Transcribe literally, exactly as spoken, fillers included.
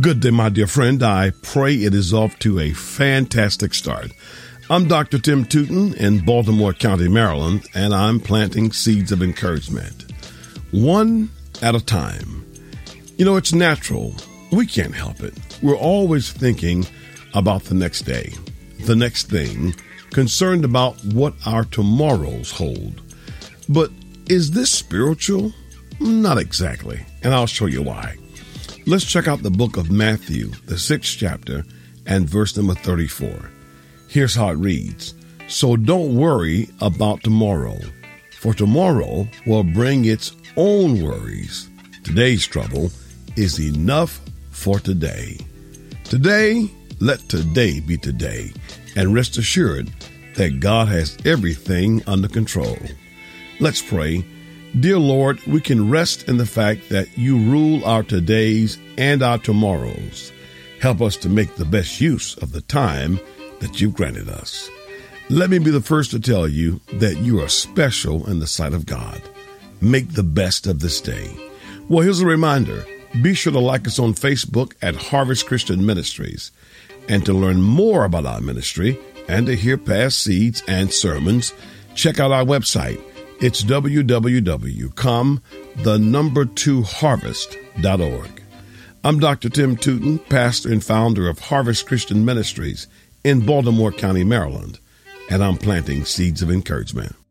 Good day, my dear friend. I pray it is off to a fantastic start. I'm Doctor Tim Tootin in Baltimore County, Maryland, and I'm planting seeds of encouragement. One at a time. You know, it's natural. We can't help it. We're always thinking about the next day, the next thing, concerned about what our tomorrows hold. But is this spiritual? Not exactly, and I'll show you why. Let's check out the book of Matthew, the sixth chapter, and verse number thirty-four. Here's how it reads. So don't worry about tomorrow, for tomorrow will bring its own worries. Today's trouble is enough for today. Today, let today be today, and rest assured that God has everything under control. Let's pray. Dear Lord, we can rest in the fact that you rule our todays and our tomorrows. Help us to make the best use of the time that you've granted us. Let me be the first to tell you that you are special in the sight of God. Make the best of this day. Well, here's a reminder. Be sure to like us on Facebook at Harvest Christian Ministries. And to learn more about our ministry and to hear past seeds and sermons, check out our website. It's w w w dot com the number two harvest dot org. I'm Doctor Tim Tootin, pastor and founder of Harvest Christian Ministries in Baltimore County, Maryland, and I'm planting seeds of encouragement.